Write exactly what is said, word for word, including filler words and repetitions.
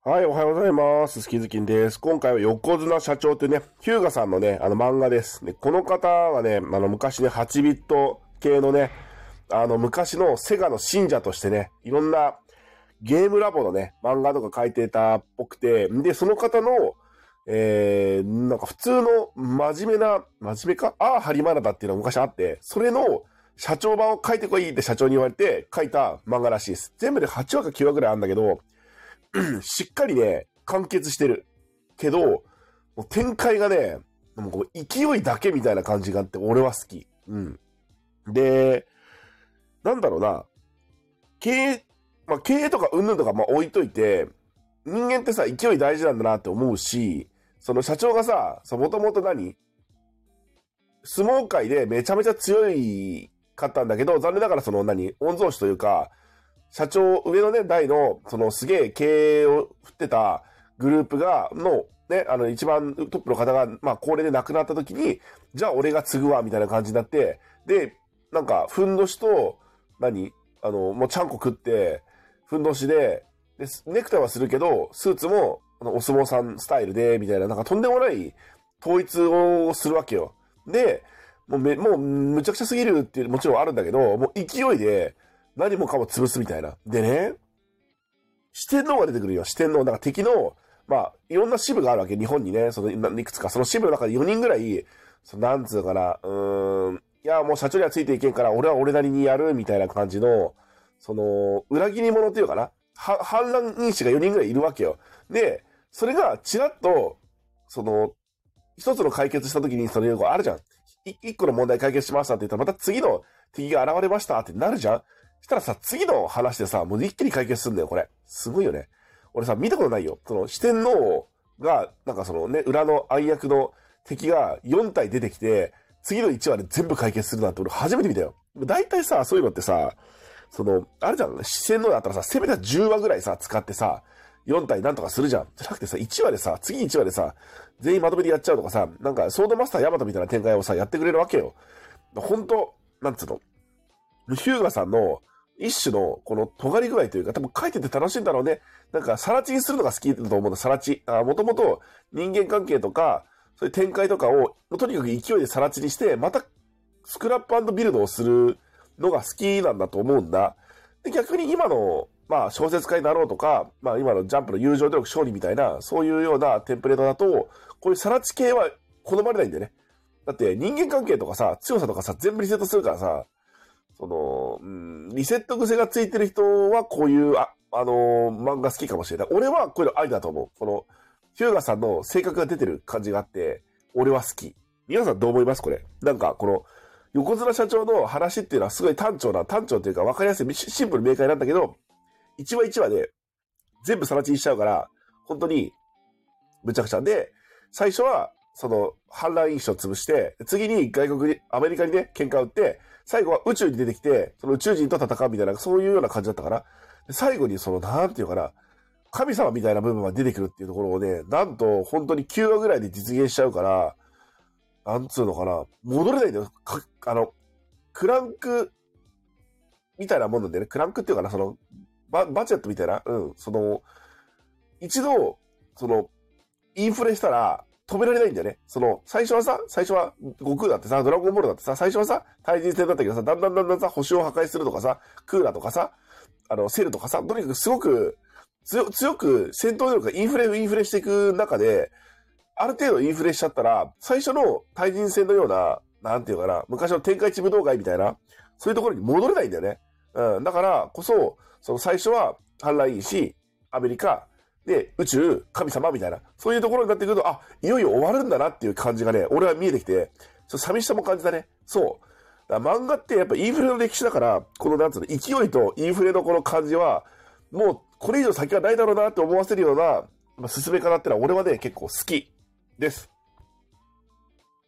はい、おはようございます。スキズキンです。今回は横綱社長というね、ヒューガさんのね、あの漫画です。で、この方はね、あの昔ね、はちビット系のね、あの昔のセガの信者としてね、いろんなゲームラボのね、漫画とか書いてたっぽくて、で、その方の、えー、なんか普通の真面目な、真面目かああ、ハリマナだっていうのが昔あって、それの社長版を書いてこいって社長に言われて書いた漫画らしいです。全部ではちわかきゅうわぐらいあるんだけど、しっかりね、完結してる。けど、もう展開がね、もうこう勢いだけみたいな感じがあって俺は好き。うん。で、なんだろうな。経営、まあ経営とかうんぬんとかまあ置いといて、人間ってさ、勢い大事なんだなって思うし、その社長がさ、もともと何相撲界でめちゃめちゃ強いかったんだけど、残念ながらその何御曹司というか、社長、上のね、代の、そのすげえ経営を振ってたグループが、の、ね、あの一番トップの方が、まあ高齢で亡くなった時に、じゃあ俺が継ぐわ、みたいな感じになって、で、なんか、ふんどしと、何あの、もうちゃんこ食って、ふんどしで、で、ネクタイはするけど、スーツも、あの、お相撲さんスタイルで、みたいな、なんかとんでもない統一をするわけよ。で、もうめ、もう、むちゃくちゃすぎるっていう、もちろんあるんだけど、もう勢いで、何もかも潰すみたいな。でね、四天王が出てくるよ。四天王。なんか敵の、まあ、いろんな支部があるわけ。日本にね、その、いくつか。その支部の中でよにんぐらい、そのなんつうかな、うーん、いや、もう社長にはついていけんから、俺は俺なりにやる、みたいな感じの、その、裏切り者っていうかな。は、反乱因子がよにんぐらいいるわけよ。で、それが、ちらっと、その、一つの解決した時に、それがあるじゃん。一個の問題解決しましたって言ったら、また次の敵が現れましたってなるじゃん。したらさ、次の話でさ、もう一気に解決すんだよ、これ。すごいよね。俺さ、見たことないよ。その、四天王が、なんかそのね、裏の暗躍の敵がよん体出てきて、次のいちわで全部解決するなんて俺初めて見たよ。大体さ、そういうのってさ、その、あれじゃん、四天王だったらさ、せめてじゅうわぐらいさ、使ってさ、よん体なんとかするじゃん。じゃなくてさ、いちわでさ、次いちわでさ、全員まとめてやっちゃうとかさ、なんか、ソードマスターヤマトみたいな展開をさ、やってくれるわけよ。ほんと、なんつうの。ヒューガさんの、一種の、この尖り具合というか、多分書いてて楽しいんだろうね。なんか、さら地にするのが好きだと思うんだ、さら地。あ、もともと人間関係とか、そういう展開とかを、とにかく勢いでさら地にして、また、スクラップ&ビルドをするのが好きなんだと思うんだ。で、逆に今の、まあ、小説家になろうとか、まあ、今のジャンプの友情努力勝利みたいな、そういうようなテンプレートだと、こういうさら地系は好まれないんだよね。だって、人間関係とかさ、強さとかさ、全部リセットするからさ、その、うん、リセット癖がついてる人はこういう、あ、あのー、漫画好きかもしれない。俺はこういうのありだと思う。この、ヒューガさんの性格が出てる感じがあって、俺は好き。皆さんどう思いますこれ。なんか、この、横綱社長の話っていうのはすごい単調な、単調っていうか分かりやすい、シンプル明快なんだけど、一話一話で全部さら地にしちゃうから、本当に、むちゃくちゃで、最初は、その、反乱因子を潰して、次に外国に、アメリカにね、喧嘩を打って、最後は宇宙に出てきて、その宇宙人と戦うみたいな、そういうような感じだったから、最後にその、なんていうかな、神様みたいな部分が出てくるっていうところをね、なんと、本当にきゅうわぐらいで実現しちゃうから、なんつうのかな、戻れないんだよ。あの、クランク、みたいなもんなんだよね。クランクっていうかな、その、バ、バジェットみたいな、うん、その、一度、その、インフレしたら、止められないんだよね。その、最初はさ、最初は、悟空だってさ、ドラゴンボールだってさ、最初はさ、対人戦だったけどさ、だんだんだんだんさ、星を破壊するとかさ、クーラーとかさ、あの、セルとかさ、とにかくすごく、強、強く戦闘能力がインフレ、インフレしていく中で、ある程度インフレしちゃったら、最初の対人戦のような、なんていうかな、昔の天下一武道会みたいな、そういうところに戻れないんだよね。うん、だからこそ、その最初は、反乱いいし、アメリカ、で、宇宙、神様みたいな、そういうところになってくると、あ、いよいよ終わるんだなっていう感じがね、俺は見えてきて、ちょっと寂しさも感じたね。そう。だから漫画ってやっぱインフレの歴史だから、このなんつうの、勢いとインフレのこの感じは、もうこれ以上先はないだろうなって思わせるような、まあ、進め方ってのは俺はね、結構好きです。